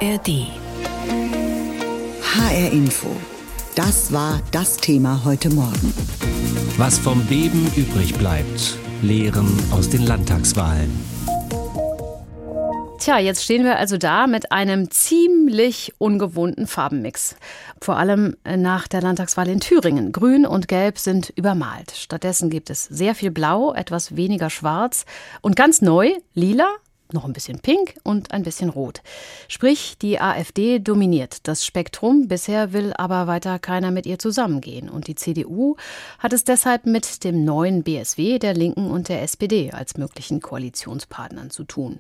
ARD. HR Info. Das war das Thema heute Morgen. Was vom Beben übrig bleibt. Lehren aus den Landtagswahlen. Tja, jetzt stehen wir also da mit einem ziemlich ungewohnten Farbenmix. Vor allem nach der Landtagswahl in Thüringen. Grün und Gelb sind übermalt. Stattdessen gibt es sehr viel Blau, etwas weniger Schwarz und ganz neu Lila, noch ein bisschen Pink und ein bisschen Rot. Sprich, die AfD dominiert das Spektrum. Bisher will aber weiter keiner mit ihr zusammengehen. Und die CDU hat es deshalb mit dem neuen BSW, der Linken und der SPD als möglichen Koalitionspartnern zu tun.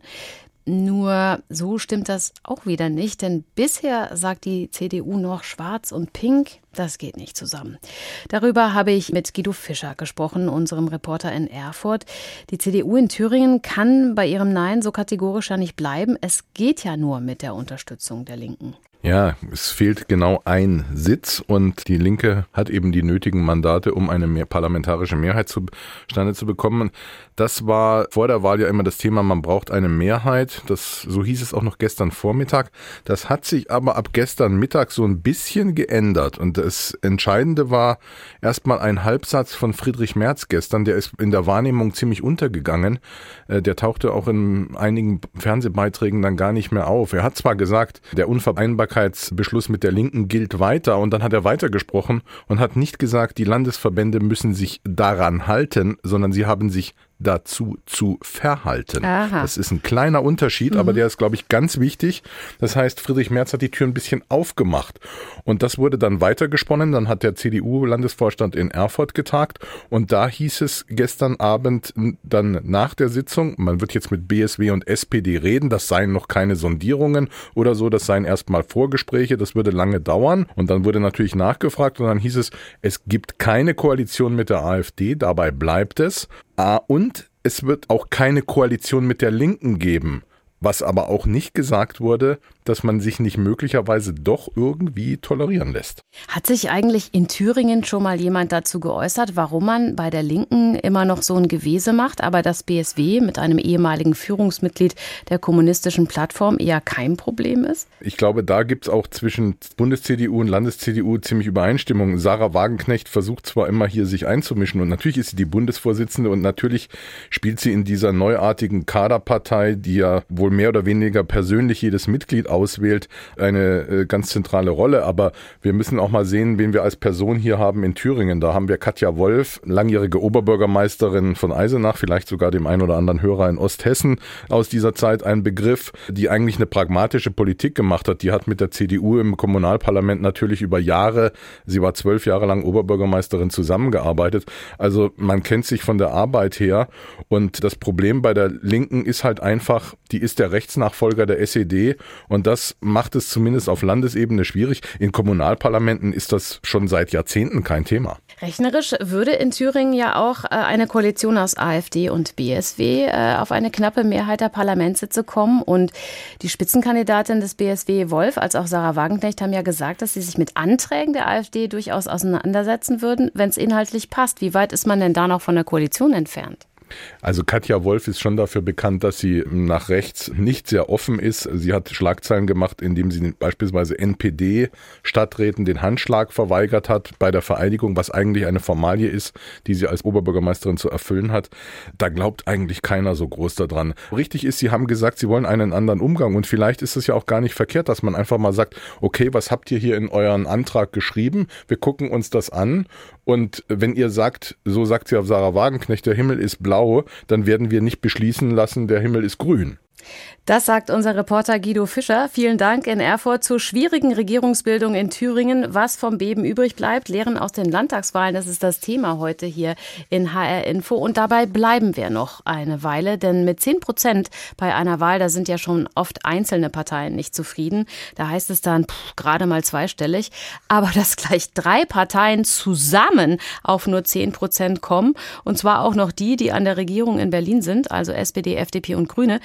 Nur so stimmt das auch wieder nicht, denn bisher sagt die CDU noch Schwarz und Pink, das geht nicht zusammen. Darüber habe ich mit Guido Fischer gesprochen, unserem Reporter in Erfurt. Die CDU in Thüringen kann bei ihrem Nein so kategorisch ja nicht bleiben. Es geht ja nur mit der Unterstützung der Linken. Ja, es fehlt genau ein Sitz und die Linke hat eben die nötigen Mandate, um eine parlamentarische Mehrheit zustande zu bekommen. Das war vor der Wahl ja immer das Thema, man braucht eine Mehrheit. So hieß es auch noch gestern Vormittag. Das hat sich aber ab gestern Mittag so ein bisschen geändert. Und das Entscheidende war erstmal ein Halbsatz von Friedrich Merz gestern. Der ist in der Wahrnehmung ziemlich untergegangen. Der tauchte auch in einigen Fernsehbeiträgen dann gar nicht mehr auf. Er hat zwar gesagt, der Unvereinbarkeitsbeschluss mit der Linken gilt weiter. Und dann hat er weitergesprochen und hat nicht gesagt, die Landesverbände müssen sich daran halten, sondern sie haben sich dazu zu verhalten. Aha. Das ist ein kleiner Unterschied, aber der ist, glaube ich, ganz wichtig. Das heißt, Friedrich Merz hat die Tür ein bisschen aufgemacht. Und das wurde dann weitergesponnen. Dann hat der CDU-Landesvorstand in Erfurt getagt. Und da hieß es gestern Abend dann nach der Sitzung, man wird jetzt mit BSW und SPD reden. Das seien noch keine Sondierungen oder so. Das seien erstmal Vorgespräche. Das würde lange dauern. Und dann wurde natürlich nachgefragt. Und dann hieß es, es gibt keine Koalition mit der AfD. Dabei bleibt es. Und es wird auch keine Koalition mit der Linken geben. Was aber auch nicht gesagt wurde, dass man sich nicht möglicherweise doch irgendwie tolerieren lässt. Hat sich eigentlich in Thüringen schon mal jemand dazu geäußert, warum man bei der Linken immer noch so ein Gewese macht, aber das BSW mit einem ehemaligen Führungsmitglied der kommunistischen Plattform eher kein Problem ist? Ich glaube, da gibt es auch zwischen Bundes-CDU und Landes-CDU ziemlich Übereinstimmung. Sarah Wagenknecht versucht zwar immer hier sich einzumischen und natürlich ist sie die Bundesvorsitzende und natürlich spielt sie in dieser neuartigen Kaderpartei, die ja wohl mehr oder weniger persönlich jedes Mitglied auswählt, eine ganz zentrale Rolle. Aber wir müssen auch mal sehen, wen wir als Person hier haben in Thüringen. Da haben wir Katja Wolf, langjährige Oberbürgermeisterin von Eisenach, vielleicht sogar dem einen oder anderen Hörer in Osthessen aus dieser Zeit ein Begriff, die eigentlich eine pragmatische Politik gemacht hat. Die hat mit der CDU im Kommunalparlament natürlich über Jahre, sie war 12 Jahre lang Oberbürgermeisterin, zusammengearbeitet. Also man kennt sich von der Arbeit her. Und das Problem bei der Linken ist halt einfach, die ist der Rechtsnachfolger der SED und das macht es zumindest auf Landesebene schwierig. In Kommunalparlamenten ist das schon seit Jahrzehnten kein Thema. Rechnerisch würde in Thüringen ja auch eine Koalition aus AfD und BSW auf eine knappe Mehrheit der Parlamentssitze kommen. Und die Spitzenkandidatin des BSW, Wolf, als auch Sarah Wagenknecht, haben ja gesagt, dass sie sich mit Anträgen der AfD durchaus auseinandersetzen würden, wenn es inhaltlich passt. Wie weit ist man denn da noch von der Koalition entfernt? Also Katja Wolf ist schon dafür bekannt, dass sie nach rechts nicht sehr offen ist. Sie hat Schlagzeilen gemacht, indem sie beispielsweise NPD-Stadträten den Handschlag verweigert hat bei der Vereidigung, was eigentlich eine Formalie ist, die sie als Oberbürgermeisterin zu erfüllen hat. Da glaubt eigentlich keiner so groß daran. Richtig ist, sie haben gesagt, sie wollen einen anderen Umgang und vielleicht ist es ja auch gar nicht verkehrt, dass man einfach mal sagt, okay, was habt ihr hier in euren Antrag geschrieben? Wir gucken uns das an und wenn ihr sagt, so sagt sie auf Sarah Wagenknecht, der Himmel ist blau, dann werden wir nicht beschließen lassen, der Himmel ist grün. Das sagt unser Reporter Guido Fischer. Vielen Dank in Erfurt zur schwierigen Regierungsbildung in Thüringen. Was vom Beben übrig bleibt, Lehren aus den Landtagswahlen, das ist das Thema heute hier in HR Info. Und dabei bleiben wir noch eine Weile, denn mit 10% bei einer Wahl, da sind ja schon oft einzelne Parteien nicht zufrieden. Da heißt es dann gerade mal zweistellig. Aber dass gleich 3 Parteien zusammen auf nur 10% kommen, und zwar auch noch die an der Regierung in Berlin sind, also SPD, FDP und Grüne,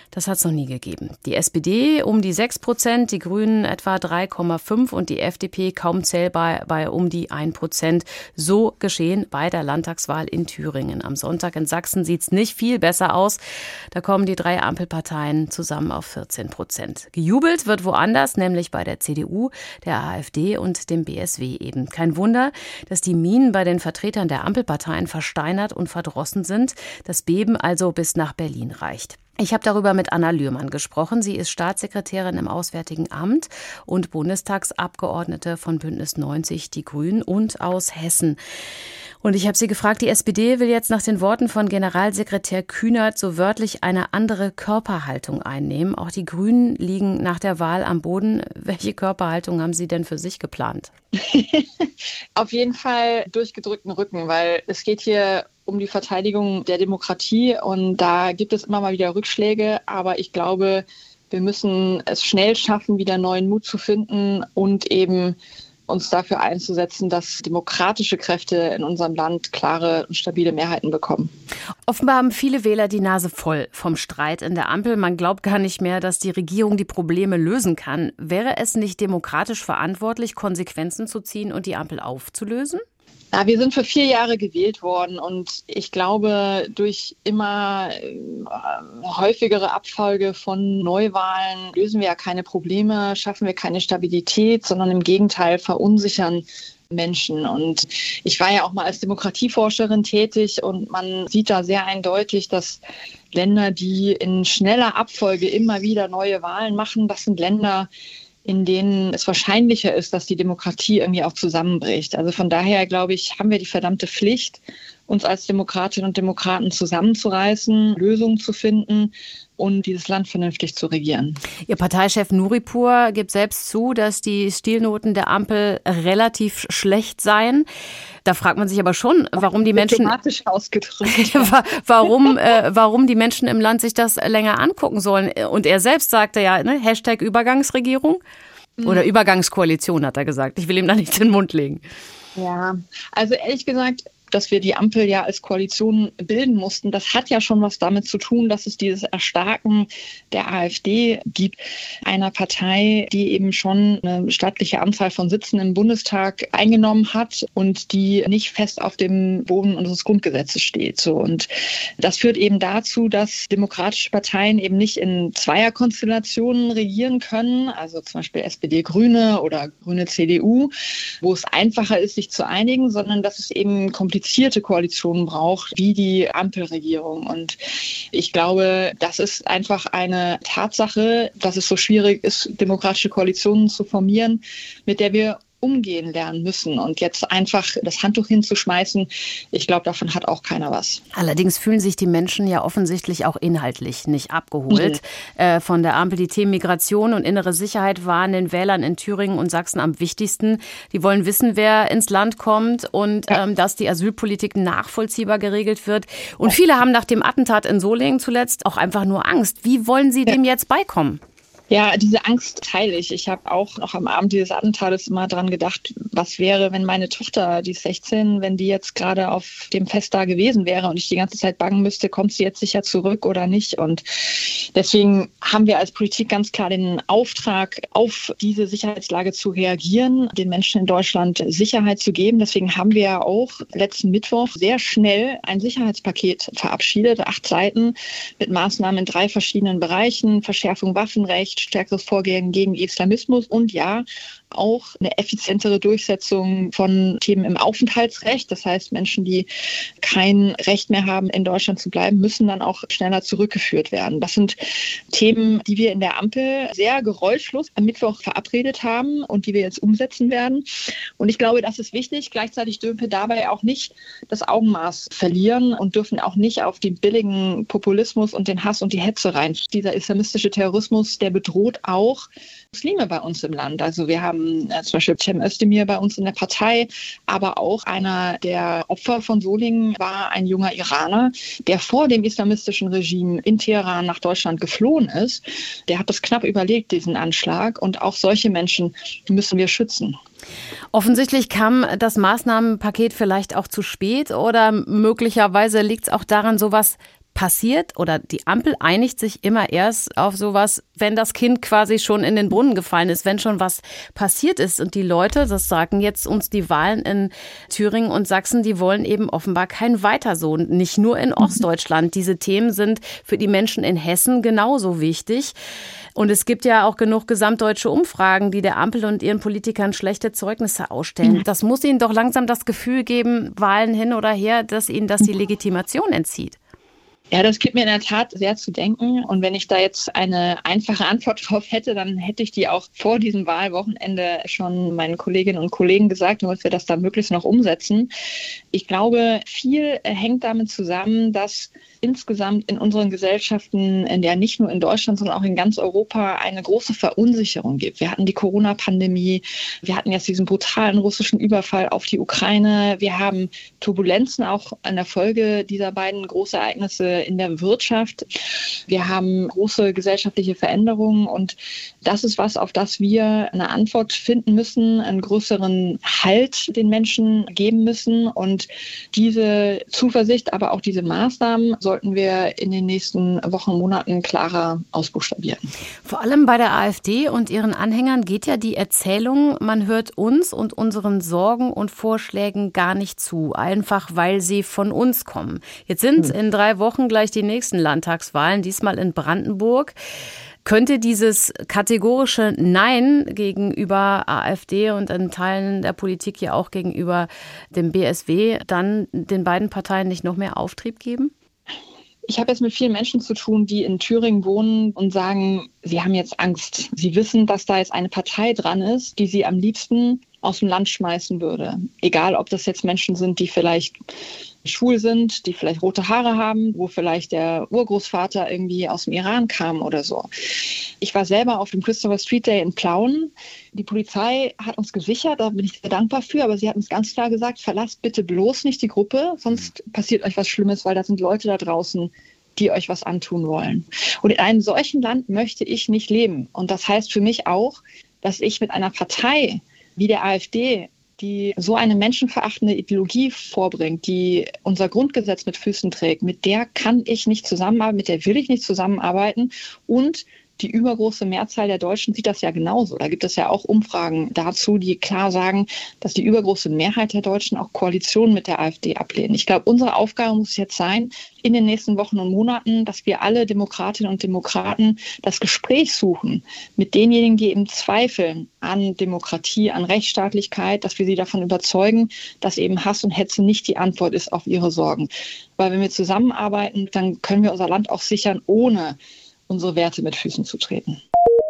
Das hat es noch nie gegeben. Die SPD um die 6%, die Grünen etwa 3,5% und die FDP kaum zählbar bei um die 1%. So geschehen bei der Landtagswahl in Thüringen. Am Sonntag in Sachsen sieht es nicht viel besser aus. Da kommen die 3 Ampelparteien zusammen auf 14%. Gejubelt wird woanders, nämlich bei der CDU, der AfD und dem BSW eben. Kein Wunder, dass die Mienen bei den Vertretern der Ampelparteien versteinert und verdrossen sind. Das Beben also bis nach Berlin reicht. Ich habe darüber mit Anna Lührmann gesprochen. Sie ist Staatssekretärin im Auswärtigen Amt und Bundestagsabgeordnete von Bündnis 90, die Grünen und aus Hessen. Und ich habe sie gefragt, die SPD will jetzt nach den Worten von Generalsekretär Kühnert so wörtlich eine andere Körperhaltung einnehmen. Auch die Grünen liegen nach der Wahl am Boden. Welche Körperhaltung haben Sie denn für sich geplant? Auf jeden Fall durchgedrückten Rücken, weil es geht hier um die Verteidigung der Demokratie und da gibt es immer mal wieder Rückschläge, aber ich glaube, wir müssen es schnell schaffen, wieder neuen Mut zu finden und eben uns dafür einzusetzen, dass demokratische Kräfte in unserem Land klare und stabile Mehrheiten bekommen. Offenbar haben viele Wähler die Nase voll vom Streit in der Ampel. Man glaubt gar nicht mehr, dass die Regierung die Probleme lösen kann. Wäre es nicht demokratisch verantwortlich, Konsequenzen zu ziehen und die Ampel aufzulösen? Ja, wir sind für 4 Jahre gewählt worden und ich glaube, durch immer häufigere Abfolge von Neuwahlen lösen wir ja keine Probleme, schaffen wir keine Stabilität, sondern im Gegenteil verunsichern Menschen. Und ich war ja auch mal als Demokratieforscherin tätig und man sieht da sehr eindeutig, dass Länder, die in schneller Abfolge immer wieder neue Wahlen machen, das sind Länder, in denen es wahrscheinlicher ist, dass die Demokratie irgendwie auch zusammenbricht. Also von daher, glaube ich, haben wir die verdammte Pflicht, uns als Demokratinnen und Demokraten zusammenzureißen, Lösungen zu finden und dieses Land vernünftig zu regieren. Ihr Parteichef Nuripur gibt selbst zu, dass die Stilnoten der Ampel relativ schlecht seien. Da fragt man sich aber schon, warum die Menschen diplomatisch ausgedrückt, warum die Menschen im Land sich das länger angucken sollen. Und er selbst sagte ja, ne, Hashtag Übergangsregierung oder Übergangskoalition, hat er gesagt. Ich will ihm da nicht in den Mund legen. Ja, also ehrlich gesagt, dass wir die Ampel ja als Koalition bilden mussten, das hat ja schon was damit zu tun, dass es dieses Erstarken der AfD gibt, einer Partei, die eben schon eine stattliche Anzahl von Sitzen im Bundestag eingenommen hat und die nicht fest auf dem Boden unseres Grundgesetzes steht. So. Und das führt eben dazu, dass demokratische Parteien eben nicht in Zweierkonstellationen regieren können, also zum Beispiel SPD-Grüne oder Grüne-CDU, wo es einfacher ist, sich zu einigen, sondern dass es eben komplizierte Koalitionen braucht, wie die Ampelregierung. Und ich glaube, das ist einfach eine Tatsache, dass es so schwierig ist, demokratische Koalitionen zu formieren, mit der wir umgehen lernen müssen. Und jetzt einfach das Handtuch hinzuschmeißen, ich glaube, davon hat auch keiner was. Allerdings fühlen sich die Menschen ja offensichtlich auch inhaltlich nicht abgeholt von der Ampel. Die Themen Migration und innere Sicherheit waren den Wählern in Thüringen und Sachsen am wichtigsten. Die wollen wissen, wer ins Land kommt und dass die Asylpolitik nachvollziehbar geregelt wird. Und viele haben nach dem Attentat in Solingen zuletzt auch einfach nur Angst. Wie wollen Sie dem jetzt beikommen? Ja, diese Angst teile ich. Ich habe auch noch am Abend dieses Attentates immer dran gedacht, was wäre, wenn meine Tochter, die ist 16, wenn die jetzt gerade auf dem Fest da gewesen wäre und ich die ganze Zeit bangen müsste, kommt sie jetzt sicher zurück oder nicht. Und deswegen haben wir als Politik ganz klar den Auftrag, auf diese Sicherheitslage zu reagieren, den Menschen in Deutschland Sicherheit zu geben. Deswegen haben wir ja auch letzten Mittwoch sehr schnell ein Sicherheitspaket verabschiedet, 8 Seiten mit Maßnahmen in 3 verschiedenen Bereichen, Verschärfung Waffenrecht, stärkeres Vorgehen gegen Islamismus und ja, auch eine effizientere Durchsetzung von Themen im Aufenthaltsrecht. Das heißt, Menschen, die kein Recht mehr haben, in Deutschland zu bleiben, müssen dann auch schneller zurückgeführt werden. Das sind Themen, die wir in der Ampel sehr geräuschlos am Mittwoch verabredet haben und die wir jetzt umsetzen werden. Und ich glaube, das ist wichtig. Gleichzeitig dürfen wir dabei auch nicht das Augenmaß verlieren und dürfen auch nicht auf den billigen Populismus und den Hass und die Hetze rein. Dieser islamistische Terrorismus, der bedroht auch Muslime bei uns im Land. Also wir haben zum Beispiel Cem Özdemir bei uns in der Partei, aber auch einer der Opfer von Solingen war ein junger Iraner, der vor dem islamistischen Regime in Teheran nach Deutschland geflohen ist. Der hat das knapp überlebt, diesen Anschlag. Und auch solche Menschen müssen wir schützen. Offensichtlich kam das Maßnahmenpaket vielleicht auch zu spät oder möglicherweise liegt es auch daran, sowas passiert oder die Ampel einigt sich immer erst auf sowas, wenn das Kind quasi schon in den Brunnen gefallen ist, wenn schon was passiert ist. Und die Leute, das sagen jetzt uns die Wahlen in Thüringen und Sachsen, die wollen eben offenbar kein Weiter so. Nicht nur in Ostdeutschland. Diese Themen sind für die Menschen in Hessen genauso wichtig. Und es gibt ja auch genug gesamtdeutsche Umfragen, die der Ampel und ihren Politikern schlechte Zeugnisse ausstellen. Das muss ihnen doch langsam das Gefühl geben, Wahlen hin oder her, dass ihnen das die Legitimation entzieht. Ja, das gibt mir in der Tat sehr zu denken. Und wenn ich da jetzt eine einfache Antwort drauf hätte, dann hätte ich die auch vor diesem Wahlwochenende schon meinen Kolleginnen und Kollegen gesagt, damit wir das da möglichst noch umsetzen. Ich glaube, viel hängt damit zusammen, dass insgesamt in unseren Gesellschaften, ja nicht nur in Deutschland, sondern auch in ganz Europa, eine große Verunsicherung gibt. Wir hatten die Corona-Pandemie, wir hatten jetzt diesen brutalen russischen Überfall auf die Ukraine, wir haben Turbulenzen auch an der Folge dieser beiden Großereignisse in der Wirtschaft. Wir haben große gesellschaftliche Veränderungen und das ist was, auf das wir eine Antwort finden müssen, einen größeren Halt den Menschen geben müssen und diese Zuversicht, aber auch diese Maßnahmen sollten wir in den nächsten Wochen, Monaten klarer ausbuchstabieren. Vor allem bei der AfD und ihren Anhängern geht ja die Erzählung, man hört uns und unseren Sorgen und Vorschlägen gar nicht zu, einfach weil sie von uns kommen. Jetzt sind in 3 Wochen gleich die nächsten Landtagswahlen, diesmal in Brandenburg. Könnte dieses kategorische Nein gegenüber AfD und in Teilen der Politik ja auch gegenüber dem BSW dann den beiden Parteien nicht noch mehr Auftrieb geben? Ich habe jetzt mit vielen Menschen zu tun, die in Thüringen wohnen und sagen, sie haben jetzt Angst. Sie wissen, dass da jetzt eine Partei dran ist, die sie am liebsten aus dem Land schmeißen würde. Egal, ob das jetzt Menschen sind, die vielleicht schwul sind, die vielleicht rote Haare haben, wo vielleicht der Urgroßvater irgendwie aus dem Iran kam oder so. Ich war selber auf dem Christopher Street Day in Plauen. Die Polizei hat uns gesichert, da bin ich sehr dankbar für, aber sie hat uns ganz klar gesagt, verlasst bitte bloß nicht die Gruppe, sonst passiert euch was Schlimmes, weil da sind Leute da draußen, die euch was antun wollen. Und in einem solchen Land möchte ich nicht leben. Und das heißt für mich auch, dass ich mit einer Partei wie der AfD, die so eine menschenverachtende Ideologie vorbringt, die unser Grundgesetz mit Füßen trägt, mit der kann ich nicht zusammenarbeiten, mit der will ich nicht zusammenarbeiten. Und die übergroße Mehrzahl der Deutschen sieht das ja genauso. Da gibt es ja auch Umfragen dazu, die klar sagen, dass die übergroße Mehrheit der Deutschen auch Koalitionen mit der AfD ablehnen. Ich glaube, unsere Aufgabe muss jetzt sein, in den nächsten Wochen und Monaten, dass wir alle Demokratinnen und Demokraten das Gespräch suchen mit denjenigen, die eben zweifeln an Demokratie, an Rechtsstaatlichkeit, dass wir sie davon überzeugen, dass eben Hass und Hetze nicht die Antwort ist auf ihre Sorgen. Weil wenn wir zusammenarbeiten, dann können wir unser Land auch sichern, ohne unsere Werte mit Füßen zu treten.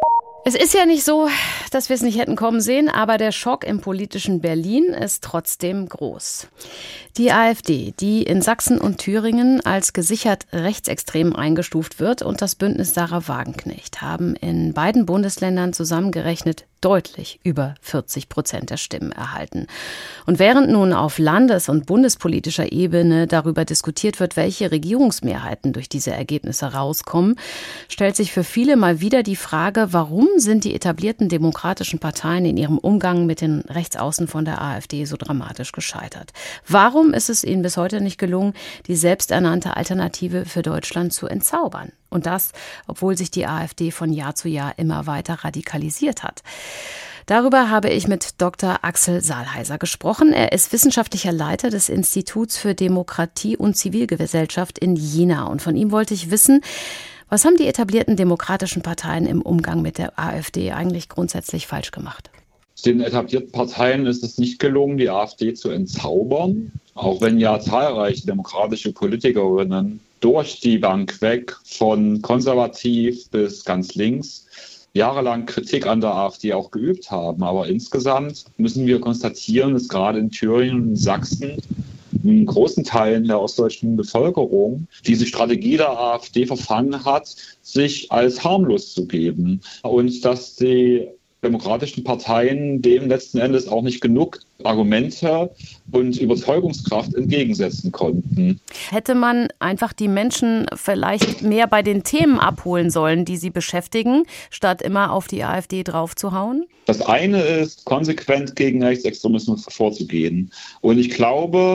Es ist ja nicht so, dass wir es nicht hätten kommen sehen, aber der Schock im politischen Berlin ist trotzdem groß. Die AfD, die in Sachsen und Thüringen als gesichert rechtsextrem eingestuft wird, und das Bündnis Sarah Wagenknecht haben in beiden Bundesländern zusammengerechnet deutlich über 40% der Stimmen erhalten. Und während nun auf landes- und bundespolitischer Ebene darüber diskutiert wird, welche Regierungsmehrheiten durch diese Ergebnisse rauskommen, stellt sich für viele mal wieder die Frage, warum sind die etablierten demokratischen Parteien in ihrem Umgang mit den Rechtsaußen von der AfD so dramatisch gescheitert? Warum ist es ihnen bis heute nicht gelungen, die selbsternannte Alternative für Deutschland zu entzaubern? Und das, obwohl sich die AfD von Jahr zu Jahr immer weiter radikalisiert hat. Darüber habe ich mit Dr. Axel Saalheiser gesprochen. Er ist wissenschaftlicher Leiter des Instituts für Demokratie und Zivilgesellschaft in Jena. Und von ihm wollte ich wissen, was haben die etablierten demokratischen Parteien im Umgang mit der AfD eigentlich grundsätzlich falsch gemacht? Den etablierten Parteien ist es nicht gelungen, die AfD zu entzaubern, auch wenn ja zahlreiche demokratische Politikerinnen durch die Bank weg, von konservativ bis ganz links, jahrelang Kritik an der AfD auch geübt haben. Aber insgesamt müssen wir konstatieren, dass gerade in Thüringen und Sachsen in großen Teilen der ostdeutschen Bevölkerung diese Strategie der AfD verfangen hat, sich als harmlos zu geben. Und dass die demokratischen Parteien dem letzten Endes auch nicht genug Argumente und Überzeugungskraft entgegensetzen konnten. Hätte man einfach die Menschen vielleicht mehr bei den Themen abholen sollen, die sie beschäftigen, statt immer auf die AfD draufzuhauen? Das eine ist, konsequent gegen Rechtsextremismus vorzugehen. Und ich glaube,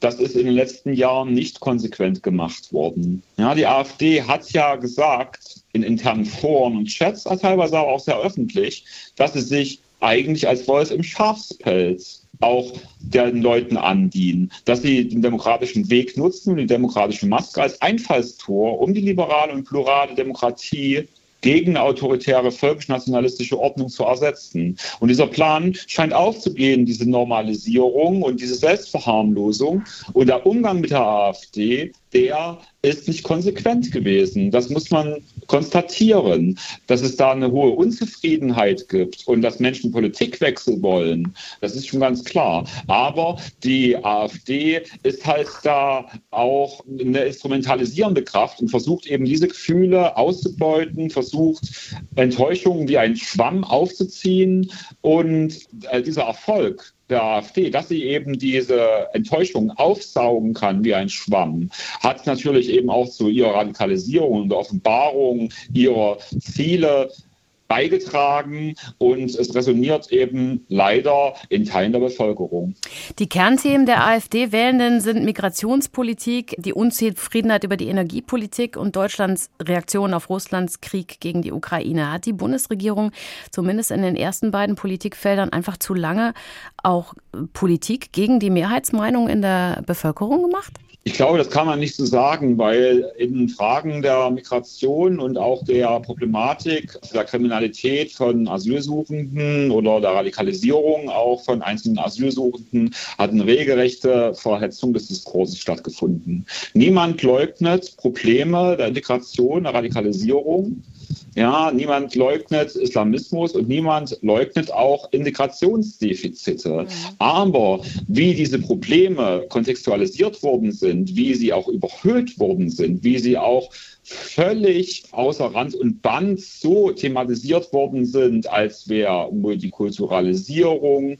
das ist in den letzten Jahren nicht konsequent gemacht worden. Ja, die AfD hat ja gesagt, in internen Foren und Chats, teilweise aber auch sehr öffentlich, dass sie sich eigentlich als Wolf im Schafspelz auch den Leuten andienen, dass sie den demokratischen Weg nutzen und die demokratische Maske als Einfallstor, um die liberale und plurale Demokratie gegen eine autoritäre völkisch-nationalistische Ordnung zu ersetzen. Und dieser Plan scheint aufzugehen, diese Normalisierung und diese Selbstverharmlosung. Und der Umgang mit der AfD, der ist nicht konsequent gewesen. Das muss man konstatieren, dass es da eine hohe Unzufriedenheit gibt und dass Menschen Politikwechsel wollen. Das ist schon ganz klar. Aber die AfD ist halt da auch eine instrumentalisierende Kraft und versucht eben diese Gefühle auszubeuten, versucht Enttäuschungen wie ein Schwamm aufzuziehen. Und dieser Erfolg der AfD, dass sie eben diese Enttäuschung aufsaugen kann wie ein Schwamm, hat natürlich eben auch zu ihrer Radikalisierung und Offenbarung ihrer Ziele beigetragen und es resoniert eben leider in Teilen der Bevölkerung. Die Kernthemen der AfD-Wählenden sind Migrationspolitik, die Unzufriedenheit über die Energiepolitik und Deutschlands Reaktion auf Russlands Krieg gegen die Ukraine. Hat die Bundesregierung zumindest in den ersten beiden Politikfeldern einfach zu lange auch Politik gegen die Mehrheitsmeinung in der Bevölkerung gemacht? Ich glaube, das kann man nicht so sagen, weil in Fragen der Migration und auch der Problematik der Kriminalität von Asylsuchenden oder der Radikalisierung auch von einzelnen Asylsuchenden hat eine regelrechte Verhetzung des Diskurses stattgefunden. Niemand leugnet Probleme der Integration, der Radikalisierung. Ja, niemand leugnet Islamismus und niemand leugnet auch Integrationsdefizite. Aber wie diese Probleme kontextualisiert worden sind, wie sie auch überhöht worden sind, wie sie auch völlig außer Rand und Band so thematisiert worden sind, als wäre Multikulturalisierung,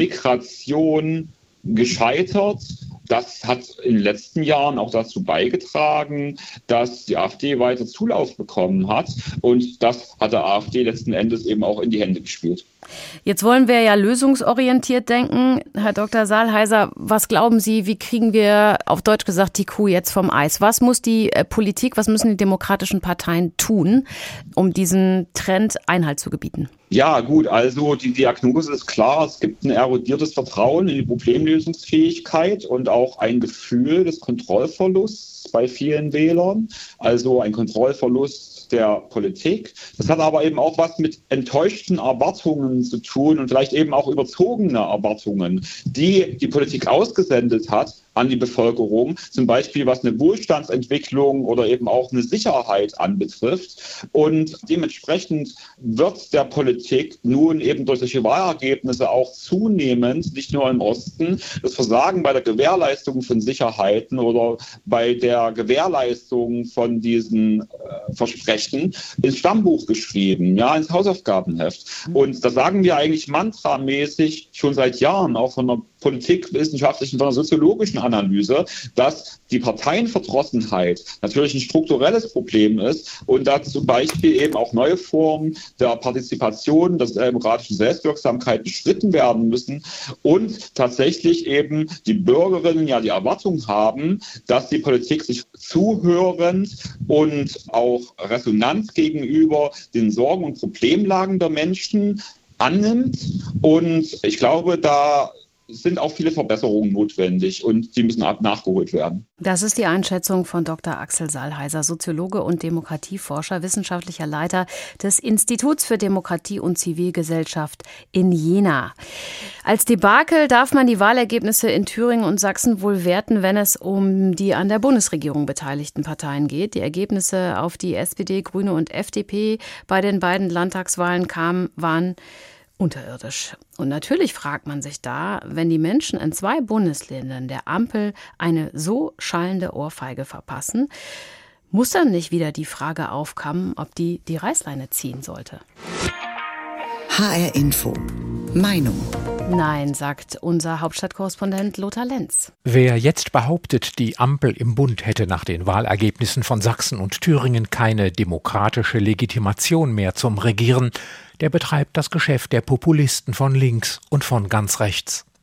Migration gescheitert. Das hat in den letzten Jahren auch dazu beigetragen, dass die AfD weiter Zulauf bekommen hat. Und das hat der AfD letzten Endes eben auch in die Hände gespielt. Jetzt wollen wir ja lösungsorientiert denken. Herr Dr. Salheiser, was glauben Sie, wie kriegen wir auf Deutsch gesagt die Kuh jetzt vom Eis? Was muss die Politik, was müssen die demokratischen Parteien tun, um diesen Trend Einhalt zu gebieten? Ja, gut, also die Diagnose ist klar. Es gibt ein erodiertes Vertrauen in die Problemlösungsfähigkeit und auch ein Gefühl des Kontrollverlusts bei vielen Wählern. Also ein Kontrollverlust der Politik. Das hat aber eben auch was mit enttäuschten Erwartungen zu tun und vielleicht eben auch überzogene Erwartungen, die die Politik ausgesendet hat an die Bevölkerung, zum Beispiel was eine Wohlstandsentwicklung oder eben auch eine Sicherheit anbetrifft. Und dementsprechend wird der Politik nun eben durch solche Wahlergebnisse auch zunehmend, nicht nur im Osten, das Versagen bei der Gewährleistung von Sicherheiten oder bei der Gewährleistung von diesen Versprechen ins Stammbuch geschrieben, ja, ins Hausaufgabenheft. Und das sagen wir eigentlich mantramäßig schon seit Jahren, auch von der politikwissenschaftlichen, von der soziologischen Analyse, dass die Parteienverdrossenheit natürlich ein strukturelles Problem ist und da zum Beispiel eben auch neue Formen der Partizipation, der demokratischen Selbstwirksamkeit beschritten werden müssen und tatsächlich eben die Bürgerinnen ja die Erwartung haben, dass die Politik sich zuhörend und auch resonant gegenüber den Sorgen und Problemlagen der Menschen annimmt. Und ich glaube, da sind auch viele Verbesserungen notwendig und die müssen nachgeholt werden. Das ist die Einschätzung von Dr. Axel Salheiser, Soziologe und Demokratieforscher, wissenschaftlicher Leiter des Instituts für Demokratie und Zivilgesellschaft in Jena. Als Debakel darf man die Wahlergebnisse in Thüringen und Sachsen wohl werten, wenn es um die an der Bundesregierung beteiligten Parteien geht. Die Ergebnisse auf die SPD, Grüne und FDP bei den beiden Landtagswahlen waren unterirdisch. Und natürlich fragt man sich da, wenn die Menschen in 2 Bundesländern der Ampel eine so schallende Ohrfeige verpassen, muss dann nicht wieder die Frage aufkommen, ob die Reißleine ziehen sollte. HR Info. Meinung. Nein, sagt unser Hauptstadtkorrespondent Lothar Lenz. Wer jetzt behauptet, die Ampel im Bund hätte nach den Wahlergebnissen von Sachsen und Thüringen keine demokratische Legitimation mehr zum Regieren, der betreibt das Geschäft der Populisten von links und von ganz rechts.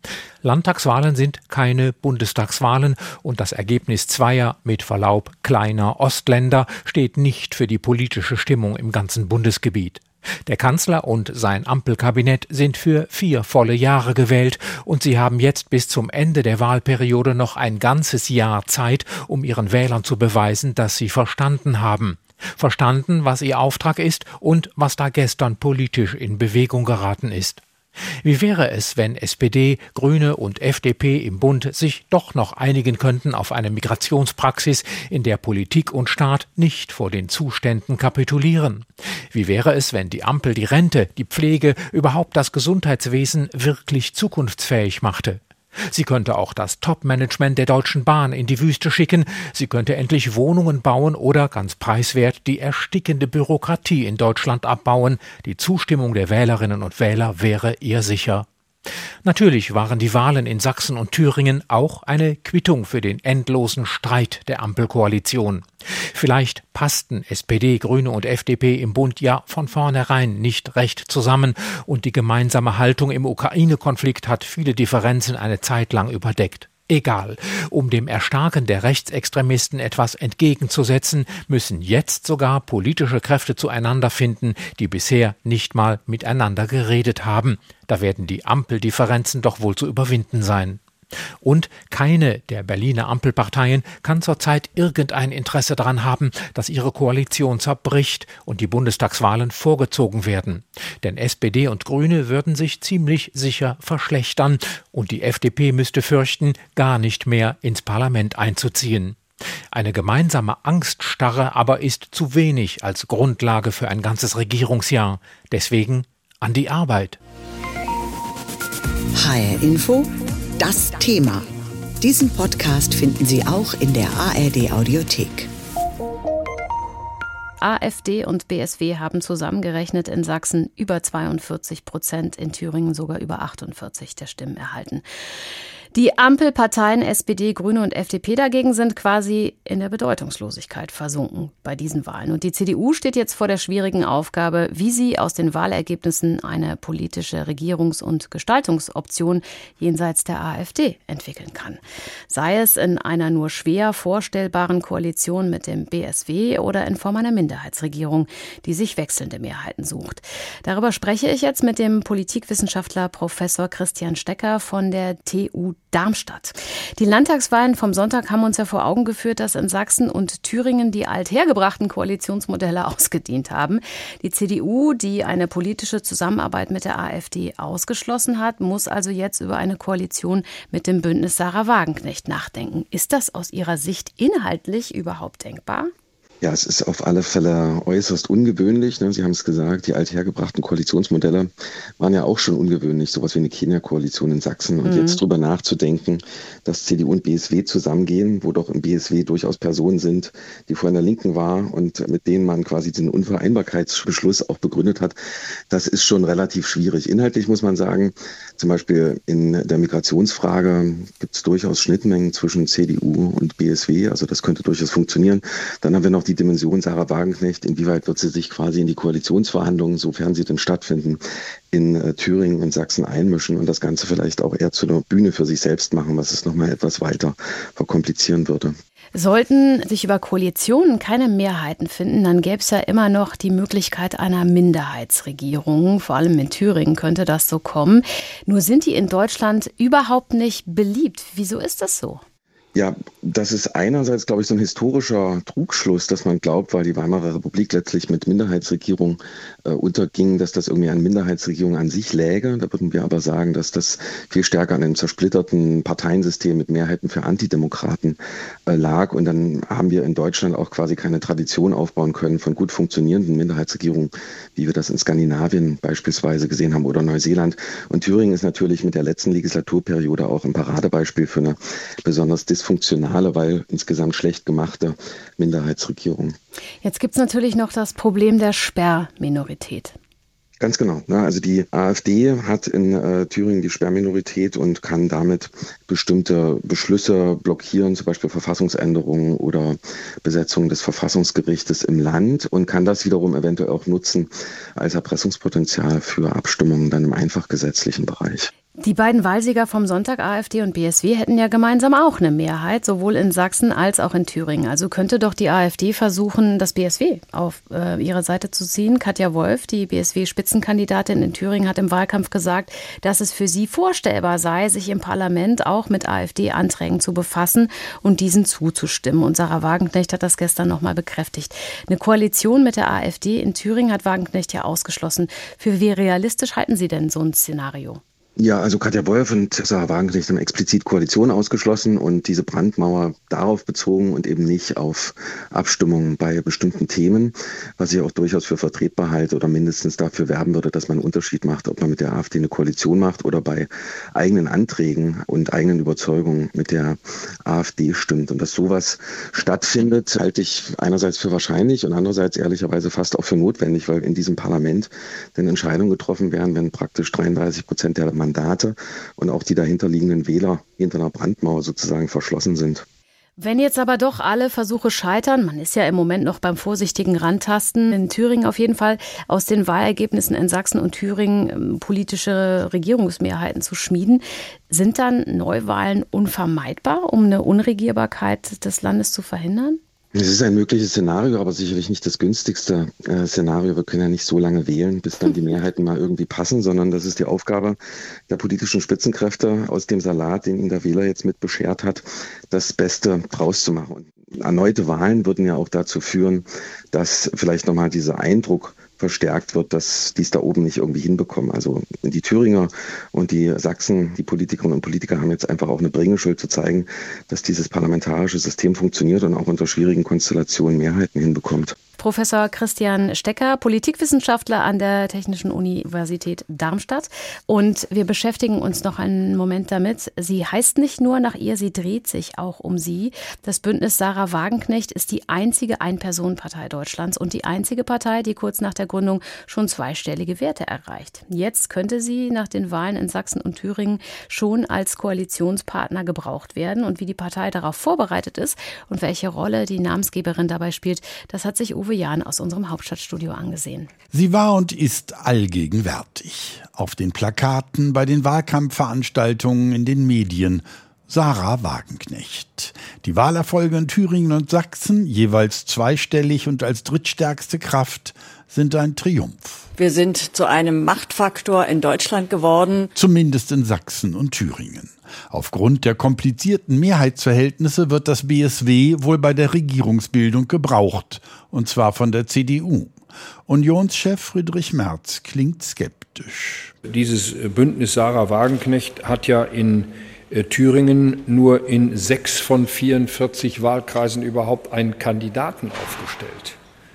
Landtagswahlen sind keine Bundestagswahlen und das Ergebnis zweier, mit Verlaub, kleiner Ostländer steht nicht für die politische Stimmung im ganzen Bundesgebiet. Der Kanzler und sein Ampelkabinett sind für 4 volle Jahre gewählt und sie haben jetzt bis zum Ende der Wahlperiode noch ein ganzes Jahr Zeit, um ihren Wählern zu beweisen, dass sie verstanden haben. Verstanden, was ihr Auftrag ist und was da gestern politisch in Bewegung geraten ist. Wie wäre es, wenn SPD, Grüne und FDP im Bund sich doch noch einigen könnten auf eine Migrationspraxis, in der Politik und Staat nicht vor den Zuständen kapitulieren? Wie wäre es, wenn die Ampel die Rente, die Pflege, überhaupt das Gesundheitswesen wirklich zukunftsfähig machte? Sie könnte auch das Top-Management der Deutschen Bahn in die Wüste schicken. Sie könnte endlich Wohnungen bauen oder, ganz preiswert, die erstickende Bürokratie in Deutschland abbauen. Die Zustimmung der Wählerinnen und Wähler wäre ihr sicher. Natürlich waren die Wahlen in Sachsen und Thüringen auch eine Quittung für den endlosen Streit der Ampelkoalition. Vielleicht passten SPD, Grüne und FDP im Bund ja von vornherein nicht recht zusammen und die gemeinsame Haltung im Ukraine-Konflikt hat viele Differenzen eine Zeit lang überdeckt. Egal, um dem Erstarken der Rechtsextremisten etwas entgegenzusetzen, müssen jetzt sogar politische Kräfte zueinander finden, die bisher nicht mal miteinander geredet haben. Da werden die Ampeldifferenzen doch wohl zu überwinden sein. Und keine der Berliner Ampelparteien kann zurzeit irgendein Interesse daran haben, dass ihre Koalition zerbricht und die Bundestagswahlen vorgezogen werden. Denn SPD und Grüne würden sich ziemlich sicher verschlechtern und die FDP müsste fürchten, gar nicht mehr ins Parlament einzuziehen. Eine gemeinsame Angststarre aber ist zu wenig als Grundlage für ein ganzes Regierungsjahr. Deswegen an die Arbeit. HR Info, das Thema. Diesen Podcast finden Sie auch in der ARD Audiothek. AfD und BSW haben zusammengerechnet in Sachsen über 42%, in Thüringen sogar über 48% der Stimmen erhalten. Die Ampelparteien SPD, Grüne und FDP dagegen sind quasi in der Bedeutungslosigkeit versunken bei diesen Wahlen. Und die CDU steht jetzt vor der schwierigen Aufgabe, wie sie aus den Wahlergebnissen eine politische Regierungs- und Gestaltungsoption jenseits der AfD entwickeln kann. Sei es in einer nur schwer vorstellbaren Koalition mit dem BSW oder in Form einer Minderheitsregierung, die sich wechselnde Mehrheiten sucht. Darüber spreche ich jetzt mit dem Politikwissenschaftler Professor Christian Stecker von der TU Darmstadt. Die Landtagswahlen vom Sonntag haben uns ja vor Augen geführt, dass in Sachsen und Thüringen die althergebrachten Koalitionsmodelle ausgedient haben. Die CDU, die eine politische Zusammenarbeit mit der AfD ausgeschlossen hat, muss also jetzt über eine Koalition mit dem Bündnis Sarah Wagenknecht nachdenken. Ist das aus Ihrer Sicht inhaltlich überhaupt denkbar? Ja, es ist auf alle Fälle äußerst ungewöhnlich. Sie haben es gesagt, die althergebrachten Koalitionsmodelle waren ja auch schon ungewöhnlich, sowas wie eine Kenia-Koalition in Sachsen. Und jetzt drüber nachzudenken, dass CDU und BSW zusammengehen, wo doch im BSW durchaus Personen sind, die vorher in der Linken waren und mit denen man quasi den Unvereinbarkeitsbeschluss auch begründet hat, das ist schon relativ schwierig. Inhaltlich muss man sagen, zum Beispiel in der Migrationsfrage gibt es durchaus Schnittmengen zwischen CDU und BSW, also das könnte durchaus funktionieren. Dann haben wir noch die Dimension Sarah Wagenknecht, inwieweit wird sie sich quasi in die Koalitionsverhandlungen, sofern sie denn stattfinden, in Thüringen und Sachsen einmischen und das Ganze vielleicht auch eher zu einer Bühne für sich selbst machen, was es nochmal etwas weiter verkomplizieren würde. Sollten sich über Koalitionen keine Mehrheiten finden, dann gäbe es ja immer noch die Möglichkeit einer Minderheitsregierung. Vor allem in Thüringen könnte das so kommen. Nur sind die in Deutschland überhaupt nicht beliebt. Wieso ist das so? Ja, das ist einerseits, glaube ich, so ein historischer Trugschluss, dass man glaubt, weil die Weimarer Republik letztlich mit Minderheitsregierung unterging, dass das irgendwie an Minderheitsregierung an sich läge. Da würden wir aber sagen, dass das viel stärker an einem zersplitterten Parteiensystem mit Mehrheiten für Antidemokraten lag. Und dann haben wir in Deutschland auch quasi keine Tradition aufbauen können von gut funktionierenden Minderheitsregierungen, wie wir das in Skandinavien beispielsweise gesehen haben oder Neuseeland. Und Thüringen ist natürlich mit der letzten Legislaturperiode auch ein Paradebeispiel für eine besonders dysfunktionale, weil insgesamt schlecht gemachte Minderheitsregierung. Jetzt gibt es natürlich noch das Problem der Sperrminorität. Ganz genau. Also die AfD hat in Thüringen die Sperrminorität und kann damit bestimmte Beschlüsse blockieren, zum Beispiel Verfassungsänderungen oder Besetzung des Verfassungsgerichtes im Land und kann das wiederum eventuell auch nutzen als Erpressungspotenzial für Abstimmungen dann im einfach gesetzlichen Bereich. Die beiden Wahlsieger vom Sonntag, AfD und BSW, hätten ja gemeinsam auch eine Mehrheit, sowohl in Sachsen als auch in Thüringen. Also könnte doch die AfD versuchen, das BSW auf ihre Seite zu ziehen. Katja Wolf, die BSW-Spitzenkandidatin in Thüringen, hat im Wahlkampf gesagt, dass es für sie vorstellbar sei, sich im Parlament auch mit AfD-Anträgen zu befassen und diesen zuzustimmen. Und Sarah Wagenknecht hat das gestern nochmal bekräftigt. Eine Koalition mit der AfD in Thüringen hat Wagenknecht ja ausgeschlossen. Für wie realistisch halten Sie denn so ein Szenario? Ja, also Katja Wolf und Sarah Wagenknecht haben explizit Koalition ausgeschlossen und diese Brandmauer darauf bezogen und eben nicht auf Abstimmungen bei bestimmten Themen, was ich auch durchaus für vertretbar halte oder mindestens dafür werben würde, dass man einen Unterschied macht, ob man mit der AfD eine Koalition macht oder bei eigenen Anträgen und eigenen Überzeugungen mit der AfD stimmt. Und dass sowas stattfindet, halte ich einerseits für wahrscheinlich und andererseits ehrlicherweise fast auch für notwendig, weil in diesem Parlament dann Entscheidungen getroffen werden, wenn praktisch 33% der Mandate und auch die dahinterliegenden Wähler hinter einer Brandmauer sozusagen verschlossen sind. Wenn jetzt aber doch alle Versuche scheitern, man ist ja im Moment noch beim vorsichtigen Rantasten, in Thüringen auf jeden Fall, aus den Wahlergebnissen in Sachsen und Thüringen politische Regierungsmehrheiten zu schmieden, sind dann Neuwahlen unvermeidbar, um eine Unregierbarkeit des Landes zu verhindern? Es ist ein mögliches Szenario, aber sicherlich nicht das günstigste Szenario. Wir können ja nicht so lange wählen, bis dann die Mehrheiten mal irgendwie passen, sondern das ist die Aufgabe der politischen Spitzenkräfte aus dem Salat, den ihnen der Wähler jetzt mit beschert hat, das Beste draus zu machen. Und erneute Wahlen würden ja auch dazu führen, dass vielleicht nochmal dieser Eindruck verstärkt wird, dass die es da oben nicht irgendwie hinbekommen. Also die Thüringer und die Sachsen, die Politikerinnen und Politiker haben jetzt einfach auch eine Bringeschuld zu zeigen, dass dieses parlamentarische System funktioniert und auch unter schwierigen Konstellationen Mehrheiten hinbekommt. Professor Christian Stecker, Politikwissenschaftler an der Technischen Universität Darmstadt. Und wir beschäftigen uns noch einen Moment damit. Sie heißt nicht nur nach ihr, sie dreht sich auch um sie. Das Bündnis Sarah Wagenknecht ist die einzige Ein-Personen-Partei Deutschlands und die einzige Partei, die kurz nach der Gründung schon zweistellige Werte erreicht. Jetzt könnte sie nach den Wahlen in Sachsen und Thüringen schon als Koalitionspartner gebraucht werden. Und wie die Partei darauf vorbereitet ist und welche Rolle die Namensgeberin dabei spielt, das hat sich Uwe Jahn aus unserem Hauptstadtstudio angesehen. Sie war und ist allgegenwärtig. Auf den Plakaten, bei den Wahlkampfveranstaltungen, in den Medien. Sarah Wagenknecht. Die Wahlerfolge in Thüringen und Sachsen, jeweils zweistellig und als drittstärkste Kraft, sind ein Triumph. Wir sind zu einem Machtfaktor in Deutschland geworden. Zumindest in Sachsen und Thüringen. Aufgrund der komplizierten Mehrheitsverhältnisse wird das BSW wohl bei der Regierungsbildung gebraucht, und zwar von der CDU. Unionschef Friedrich Merz klingt skeptisch. Dieses Bündnis Sarah Wagenknecht hat ja in Thüringen nur in 6 von 44 Wahlkreisen überhaupt einen Kandidaten aufgestellt.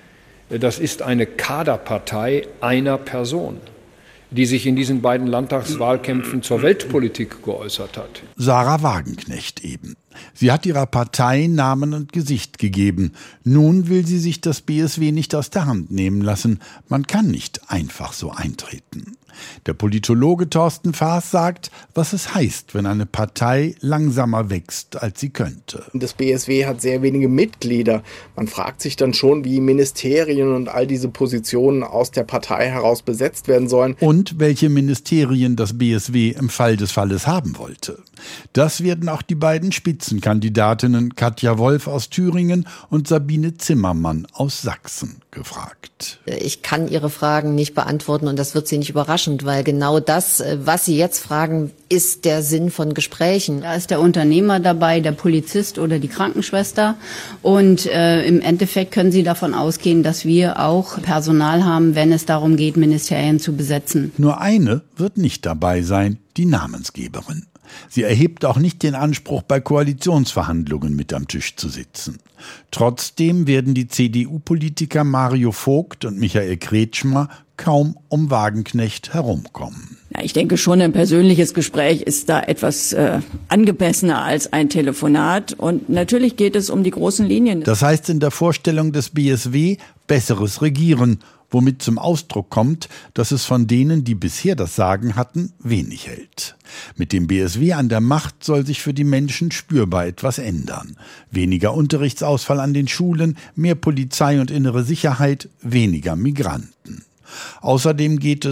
Das ist eine Kaderpartei einer Person, die sich in diesen beiden Landtagswahlkämpfen zur Weltpolitik geäußert hat. Sarah Wagenknecht eben. Sie hat ihrer Partei Namen und Gesicht gegeben. Nun will sie sich das BSW nicht aus der Hand nehmen lassen. Man kann nicht einfach so eintreten. Der Politologe Thorsten Faas sagt, was es heißt, wenn eine Partei langsamer wächst, als sie könnte. Das BSW hat sehr wenige Mitglieder. Man fragt sich dann schon, wie Ministerien und all diese Positionen aus der Partei heraus besetzt werden sollen. Und welche Ministerien das BSW im Fall des Falles haben wollte. Das werden auch die beiden Spitzenkandidatinnen Katja Wolf aus Thüringen und Sabine Zimmermann aus Sachsen gefragt. Ich kann Ihre Fragen nicht beantworten und das wird Sie nicht überraschen, weil genau das, was Sie jetzt fragen, ist der Sinn von Gesprächen. Da ist der Unternehmer dabei, der Polizist oder die Krankenschwester und im Endeffekt können Sie davon ausgehen, dass wir auch Personal haben, wenn es darum geht, Ministerien zu besetzen. Nur eine wird nicht dabei sein, die Namensgeberin. Sie erhebt auch nicht den Anspruch, bei Koalitionsverhandlungen mit am Tisch zu sitzen. Trotzdem werden die CDU-Politiker Mario Vogt und Michael Kretschmer kaum um Wagenknecht herumkommen. Ja, ich denke schon, ein persönliches Gespräch ist da etwas angemessener als ein Telefonat. Und natürlich geht es um die großen Linien. Das heißt in der Vorstellung des BSW besseres Regieren, womit zum Ausdruck kommt, dass es von denen, die bisher das Sagen hatten, wenig hält. Mit dem BSW an der Macht soll sich für die Menschen spürbar etwas ändern. Weniger Unterrichtsausfall an den Schulen, mehr Polizei und innere Sicherheit, weniger Migranten. Außerdem geht es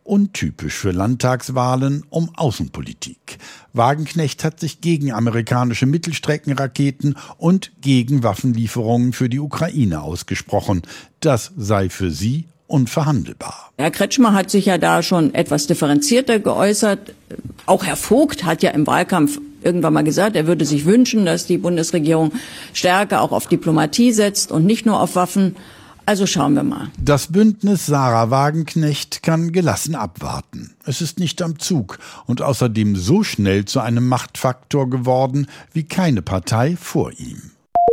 untypisch für Landtagswahlen um Außenpolitik. Wagenknecht hat sich gegen amerikanische Mittelstreckenraketen und gegen Waffenlieferungen für die Ukraine ausgesprochen. Das sei für sie unverhandelbar. Herr Kretschmer hat sich ja da schon etwas differenzierter geäußert. Auch Herr Vogt hat ja im Wahlkampf irgendwann mal gesagt, er würde sich wünschen, dass die Bundesregierung stärker auch auf Diplomatie setzt und nicht nur auf Waffen. Also schauen wir mal. Das Bündnis Sarah Wagenknecht kann gelassen abwarten. Es ist nicht am Zug und außerdem so schnell zu einem Machtfaktor geworden wie keine Partei vor ihm.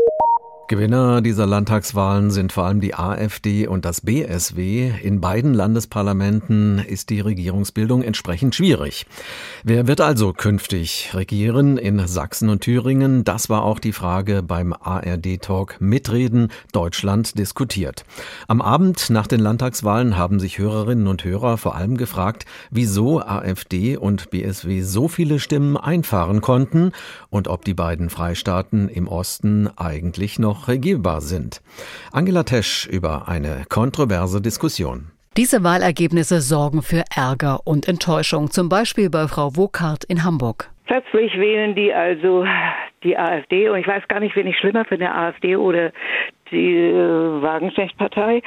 Gewinner dieser Landtagswahlen sind vor allem die AfD und das BSW. In beiden Landesparlamenten ist die Regierungsbildung entsprechend schwierig. Wer wird also künftig regieren in Sachsen und Thüringen? Das war auch die Frage beim ARD-Talk Mitreden Deutschland diskutiert. Am Abend nach den Landtagswahlen haben sich Hörerinnen und Hörer vor allem gefragt, wieso AfD und BSW so viele Stimmen einfahren konnten und ob die beiden Freistaaten im Osten eigentlich noch regierbar sind. Angela Tesch über eine kontroverse Diskussion. Diese Wahlergebnisse sorgen für Ärger und Enttäuschung, zum Beispiel bei Frau Wokart in Hamburg. Plötzlich wählen die also die AfD und ich weiß gar nicht, wen ich schlimmer finde, AfD oder die Wagenknecht-Partei.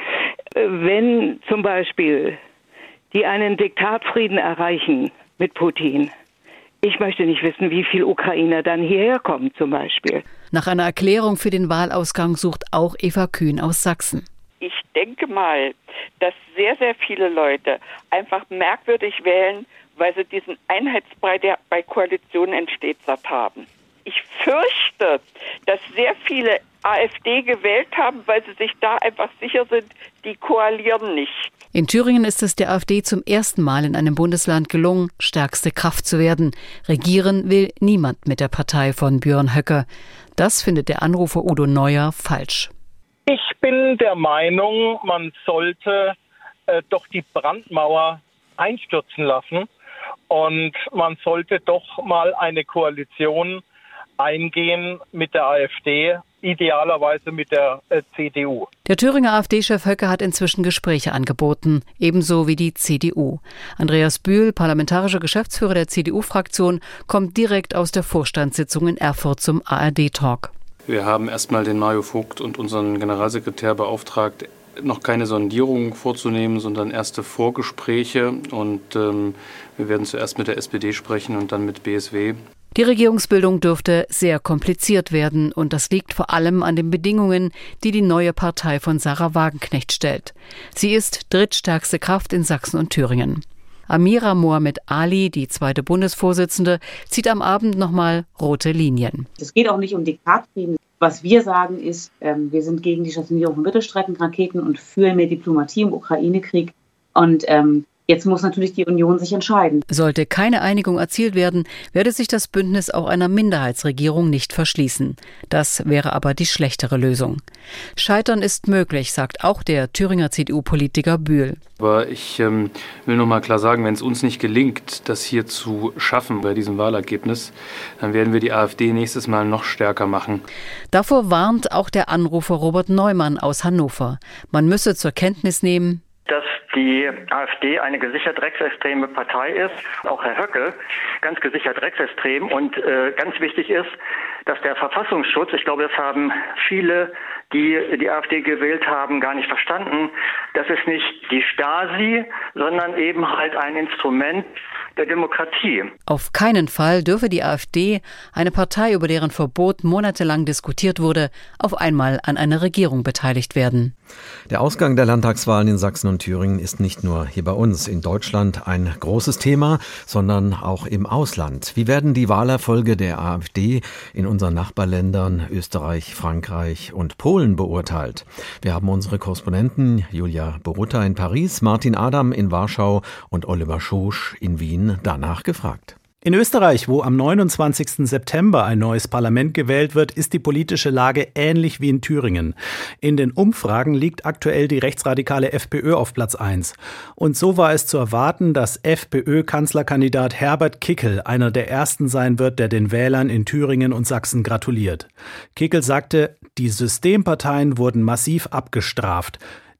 Wenn zum Beispiel die einen Diktatfrieden erreichen mit Putin, ich möchte nicht wissen, wie viele Ukrainer dann hierher kommen zum Beispiel. Nach einer Erklärung für den Wahlausgang sucht auch Eva Kühn aus Sachsen. Ich denke mal, dass sehr, sehr viele Leute einfach merkwürdig wählen, weil sie diesen Einheitsbrei, der bei Koalitionen entsteht, satt haben. Ich fürchte, dass sehr viele AfD gewählt haben, weil sie sich da einfach sicher sind, die koalieren nicht. In Thüringen ist es der AfD zum ersten Mal in einem Bundesland gelungen, stärkste Kraft zu werden. Regieren will niemand mit der Partei von Björn Höcke. Das findet der Anrufer Udo Neuer falsch. Ich bin der Meinung, man sollte doch die Brandmauer einstürzen lassen und man sollte doch mal eine Koalition eingehen mit der AfD, idealerweise mit der CDU. Der Thüringer AfD-Chef Höcke hat inzwischen Gespräche angeboten, ebenso wie die CDU. Andreas Bühl, parlamentarischer Geschäftsführer der CDU-Fraktion, kommt direkt aus der Vorstandssitzung in Erfurt zum ARD-Talk. Wir haben erstmal den Mario Vogt und unseren Generalsekretär beauftragt, noch keine Sondierungen vorzunehmen, sondern erste Vorgespräche. Und wir werden zuerst mit der SPD sprechen und dann mit BSW. Die Regierungsbildung dürfte sehr kompliziert werden und das liegt vor allem an den Bedingungen, die die neue Partei von Sarah Wagenknecht stellt. Sie ist drittstärkste Kraft in Sachsen und Thüringen. Amira Mohamed Ali, die zweite Bundesvorsitzende, zieht am Abend nochmal rote Linien. Es geht auch nicht um Diktatfrieden. Was wir sagen ist, wir sind gegen die Stationierung von Mittelstreckenraketen und für mehr Diplomatie im Ukraine-Krieg. Und jetzt muss natürlich die Union sich entscheiden. Sollte keine Einigung erzielt werden, werde sich das Bündnis auch einer Minderheitsregierung nicht verschließen. Das wäre aber die schlechtere Lösung. Scheitern ist möglich, sagt auch der Thüringer CDU-Politiker Bühl. Aber ich will noch mal klar sagen, wenn es uns nicht gelingt, das hier zu schaffen bei diesem Wahlergebnis, dann werden wir die AfD nächstes Mal noch stärker machen. Davor warnt auch der Anrufer Robert Neumann aus Hannover. Man müsse zur Kenntnis nehmen, dass die AfD eine gesichert rechtsextreme Partei ist, auch Herr Höcke, ganz gesichert rechtsextrem. Und ganz wichtig ist, dass der Verfassungsschutz, ich glaube, das haben viele, die die AfD gewählt haben, gar nicht verstanden, das ist nicht die Stasi, sondern eben halt ein Instrument der Demokratie. Auf keinen Fall dürfe die AfD, eine Partei, über deren Verbot monatelang diskutiert wurde, auf einmal an einer Regierung beteiligt werden. Der Ausgang der Landtagswahlen in Sachsen und Thüringen ist nicht nur hier bei uns in Deutschland ein großes Thema, sondern auch im Ausland. Wie werden die Wahlerfolge der AfD in unseren Nachbarländern Österreich, Frankreich und Polen beurteilt? Wir haben unsere Korrespondenten Julia Borutta in Paris, Martin Adam in Warschau und Oliver Schosch in Wien danach gefragt. In Österreich, wo am 29. September ein neues Parlament gewählt wird, ist die politische Lage ähnlich wie in Thüringen. In den Umfragen liegt aktuell die rechtsradikale FPÖ auf Platz 1. Und so war es zu erwarten, dass FPÖ-Kanzlerkandidat Herbert Kickl einer der ersten sein wird, der den Wählern in Thüringen und Sachsen gratuliert. Kickl sagte, die Systemparteien wurden massiv abgestraft.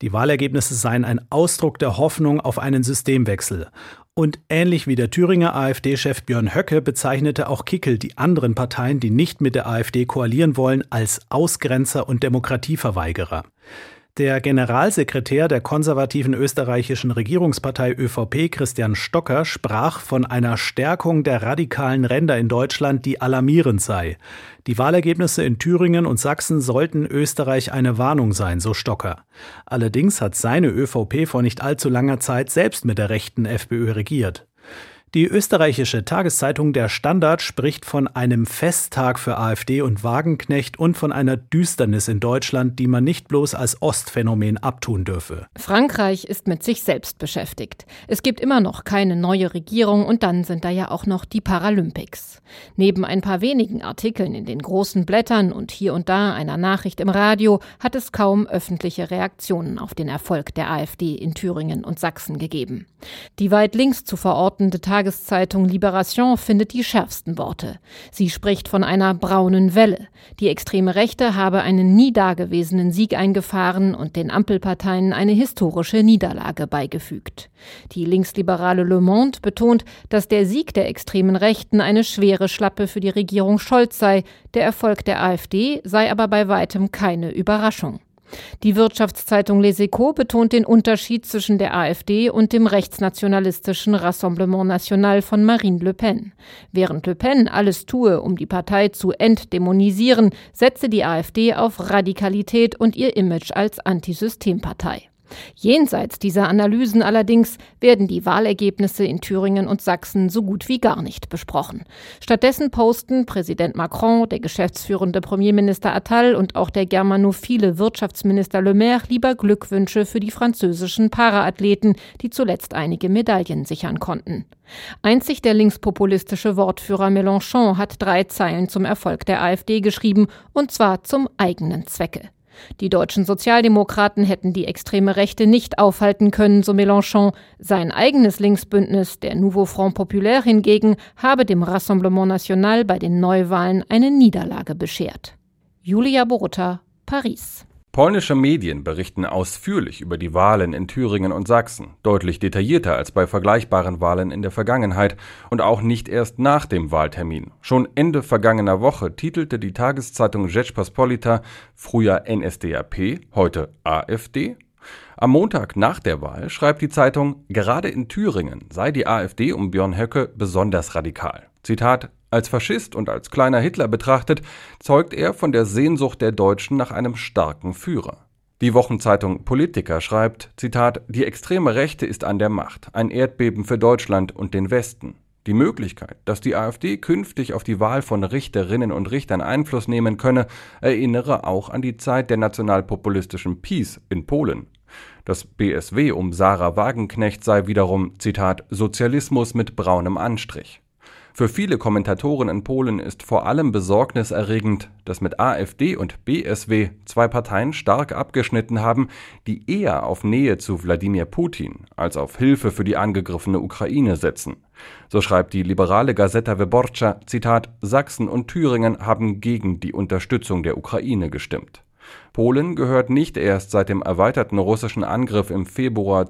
Die Wahlergebnisse seien ein Ausdruck der Hoffnung auf einen Systemwechsel. Und ähnlich wie der Thüringer AfD-Chef Björn Höcke bezeichnete auch Kickl die anderen Parteien, die nicht mit der AfD koalieren wollen, als Ausgrenzer und Demokratieverweigerer. Der Generalsekretär der konservativen österreichischen Regierungspartei ÖVP, Christian Stocker, sprach von einer Stärkung der radikalen Ränder in Deutschland, die alarmierend sei. Die Wahlergebnisse in Thüringen und Sachsen sollten Österreich eine Warnung sein, so Stocker. Allerdings hat seine ÖVP vor nicht allzu langer Zeit selbst mit der rechten FPÖ regiert. Die österreichische Tageszeitung Der Standard spricht von einem Festtag für AfD und Wagenknecht und von einer Düsternis in Deutschland, die man nicht bloß als Ostphänomen abtun dürfe. Frankreich ist mit sich selbst beschäftigt. Es gibt immer noch keine neue Regierung und dann sind da ja auch noch die Paralympics. Neben ein paar wenigen Artikeln in den großen Blättern und hier und da einer Nachricht im Radio hat es kaum öffentliche Reaktionen auf den Erfolg der AfD in Thüringen und Sachsen gegeben. Die weit links zu verortende Tageszeitung Libération findet die schärfsten Worte. Sie spricht von einer braunen Welle. Die extreme Rechte habe einen nie dagewesenen Sieg eingefahren und den Ampelparteien eine historische Niederlage beigefügt. Die linksliberale Le Monde betont, dass der Sieg der extremen Rechten eine schwere Schlappe für die Regierung Scholz sei. Der Erfolg der AfD sei aber bei weitem keine Überraschung. Die Wirtschaftszeitung Les Echos betont den Unterschied zwischen der AfD und dem rechtsnationalistischen Rassemblement National von Marine Le Pen. Während Le Pen alles tue, um die Partei zu entdämonisieren, setze die AfD auf Radikalität und ihr Image als Antisystempartei. Jenseits dieser Analysen allerdings werden die Wahlergebnisse in Thüringen und Sachsen so gut wie gar nicht besprochen. Stattdessen posten Präsident Macron, der geschäftsführende Premierminister Attal und auch der germanophile Wirtschaftsminister Le Maire lieber Glückwünsche für die französischen Paraathleten, die zuletzt einige Medaillen sichern konnten. Einzig der linkspopulistische Wortführer Mélenchon hat 3 Zeilen zum Erfolg der AfD geschrieben, und zwar zum eigenen Zwecke. Die deutschen Sozialdemokraten hätten die extreme Rechte nicht aufhalten können, so Mélenchon. Sein eigenes Linksbündnis, der Nouveau Front Populaire hingegen, habe dem Rassemblement National bei den Neuwahlen eine Niederlage beschert. Julia Borutta, Paris. Polnische Medien berichten ausführlich über die Wahlen in Thüringen und Sachsen, deutlich detaillierter als bei vergleichbaren Wahlen in der Vergangenheit und auch nicht erst nach dem Wahltermin. Schon Ende vergangener Woche titelte die Tageszeitung Rzeczpospolita, früher NSDAP, heute AfD. Am Montag nach der Wahl schreibt die Zeitung, gerade in Thüringen sei die AfD um Björn Höcke besonders radikal. Zitat: Als Faschist und als kleiner Hitler betrachtet, zeugt er von der Sehnsucht der Deutschen nach einem starken Führer. Die Wochenzeitung Politiker schreibt, Zitat, die extreme Rechte ist an der Macht, ein Erdbeben für Deutschland und den Westen. Die Möglichkeit, dass die AfD künftig auf die Wahl von Richterinnen und Richtern Einfluss nehmen könne, erinnere auch an die Zeit der nationalpopulistischen PiS in Polen. Das BSW um Sarah Wagenknecht sei wiederum, Zitat, Sozialismus mit braunem Anstrich. Für viele Kommentatoren in Polen ist vor allem besorgniserregend, dass mit AfD und BSW 2 Parteien stark abgeschnitten haben, die eher auf Nähe zu Wladimir Putin als auf Hilfe für die angegriffene Ukraine setzen. So schreibt die liberale Gazeta Wyborcza, Zitat, Sachsen und Thüringen haben gegen die Unterstützung der Ukraine gestimmt. Polen gehört nicht erst seit dem erweiterten russischen Angriff im Februar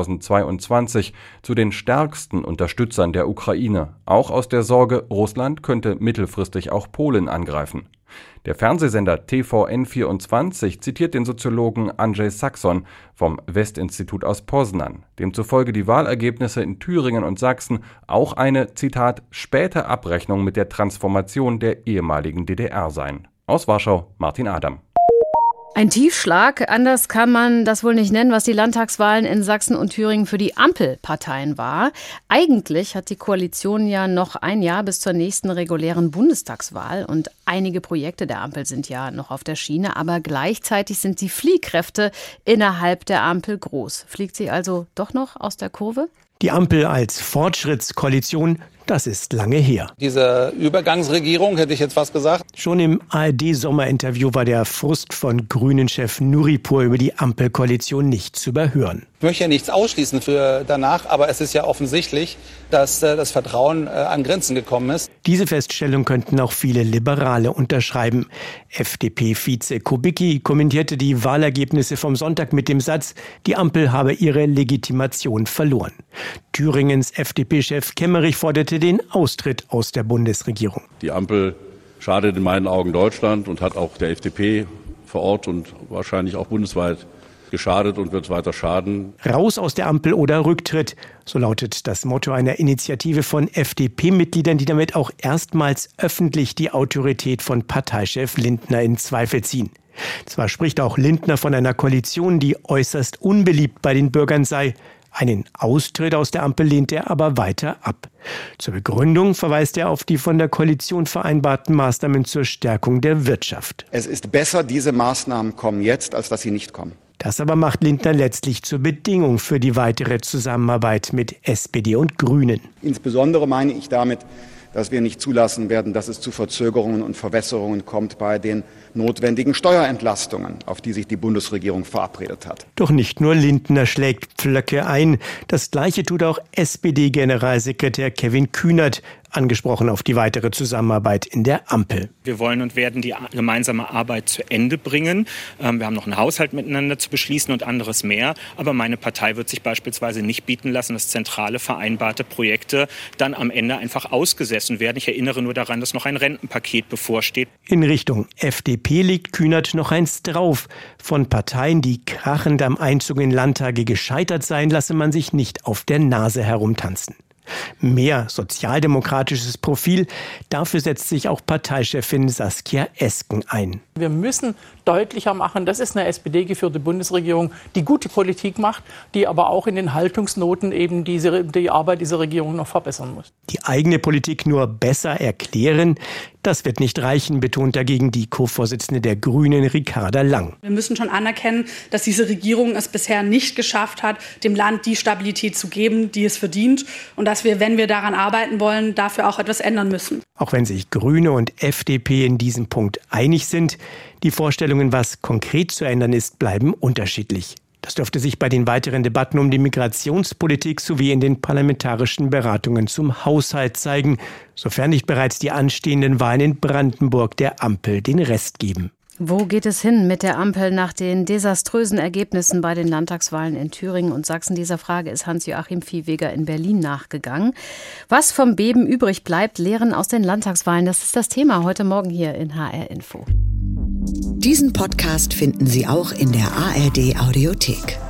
2022 zu den stärksten Unterstützern der Ukraine, auch aus der Sorge, Russland könnte mittelfristig auch Polen angreifen. Der Fernsehsender TVN24 zitiert den Soziologen Andrzej Saxon vom Westinstitut aus Poznan, demzufolge die Wahlergebnisse in Thüringen und Sachsen auch eine, Zitat, späte Abrechnung mit der Transformation der ehemaligen DDR seien. Aus Warschau, Martin Adam. Ein Tiefschlag, anders kann man das wohl nicht nennen, was die Landtagswahlen in Sachsen und Thüringen für die Ampelparteien war. Eigentlich hat die Koalition ja noch ein Jahr bis zur nächsten regulären Bundestagswahl und einige Projekte der Ampel sind ja noch auf der Schiene, aber gleichzeitig sind die Fliehkräfte innerhalb der Ampel groß. Fliegt sie also doch noch aus der Kurve? Die Ampel als Fortschrittskoalition das ist lange her. Diese Übergangsregierung, hätte ich jetzt fast gesagt. Schon im ARD-Sommerinterview war der Frust von Grünen-Chef Nuripur über die Ampelkoalition nicht zu überhören. Ich möchte ja nichts ausschließen für danach, aber es ist ja offensichtlich, dass das Vertrauen an Grenzen gekommen ist. Diese Feststellung könnten auch viele Liberale unterschreiben. FDP-Vize Kubicki kommentierte die Wahlergebnisse vom Sonntag mit dem Satz, die Ampel habe ihre Legitimation verloren. Thüringens FDP-Chef Kemmerich forderte den Austritt aus der Bundesregierung. Die Ampel schadet in meinen Augen Deutschland und hat auch der FDP vor Ort und wahrscheinlich auch bundesweit geschadet und wird weiter schaden. Raus aus der Ampel oder Rücktritt, so lautet das Motto einer Initiative von FDP-Mitgliedern, die damit auch erstmals öffentlich die Autorität von Parteichef Lindner in Zweifel ziehen. Zwar spricht auch Lindner von einer Koalition, die äußerst unbeliebt bei den Bürgern sei. Einen Austritt aus der Ampel lehnt er aber weiter ab. Zur Begründung verweist er auf die von der Koalition vereinbarten Maßnahmen zur Stärkung der Wirtschaft. Es ist besser, diese Maßnahmen kommen jetzt, als dass sie nicht kommen. Das aber macht Lindner letztlich zur Bedingung für die weitere Zusammenarbeit mit SPD und Grünen. Insbesondere meine ich damit, dass wir nicht zulassen werden, dass es zu Verzögerungen und Verwässerungen kommt bei den notwendigen Steuerentlastungen, auf die sich die Bundesregierung verabredet hat. Doch nicht nur Lindner schlägt Pflöcke ein. Das Gleiche tut auch SPD-Generalsekretär Kevin Kühnert, angesprochen auf die weitere Zusammenarbeit in der Ampel. Wir wollen und werden die gemeinsame Arbeit zu Ende bringen. Wir haben noch einen Haushalt miteinander zu beschließen und anderes mehr. Aber meine Partei wird sich beispielsweise nicht bieten lassen, dass zentrale vereinbarte Projekte dann am Ende einfach ausgesessen werden. Ich erinnere nur daran, dass noch ein Rentenpaket bevorsteht. In Richtung FDP legt Kühnert noch eins drauf. Von Parteien, die krachend am Einzug in Landtage gescheitert seien, lasse man sich nicht auf der Nase herumtanzen. Mehr sozialdemokratisches Profil, dafür setzt sich auch Parteichefin Saskia Esken ein. Wir müssen deutlicher machen, das ist eine SPD-geführte Bundesregierung, die gute Politik macht, die aber auch in den Haltungsnoten eben die Arbeit dieser Regierung noch verbessern muss. Die eigene Politik nur besser erklären, das wird nicht reichen, betont dagegen die Co-Vorsitzende der Grünen, Ricarda Lang. Wir müssen schon anerkennen, dass diese Regierung es bisher nicht geschafft hat, dem Land die Stabilität zu geben, die es verdient. Und dass wir, wenn wir daran arbeiten wollen, dafür auch etwas ändern müssen. Auch wenn sich Grüne und FDP in diesem Punkt einig sind, die Vorstellungen, was konkret zu ändern ist, bleiben unterschiedlich. Das dürfte sich bei den weiteren Debatten um die Migrationspolitik sowie in den parlamentarischen Beratungen zum Haushalt zeigen, sofern nicht bereits die anstehenden Wahlen in Brandenburg der Ampel den Rest geben. Wo geht es hin mit der Ampel nach den desaströsen Ergebnissen bei den Landtagswahlen in Thüringen und Sachsen? Dieser Frage ist Hans-Joachim Viehweger in Berlin nachgegangen. Was vom Beben übrig bleibt, Lehren aus den Landtagswahlen, das ist das Thema heute Morgen hier in HR Info. Diesen Podcast finden Sie auch in der ARD Audiothek.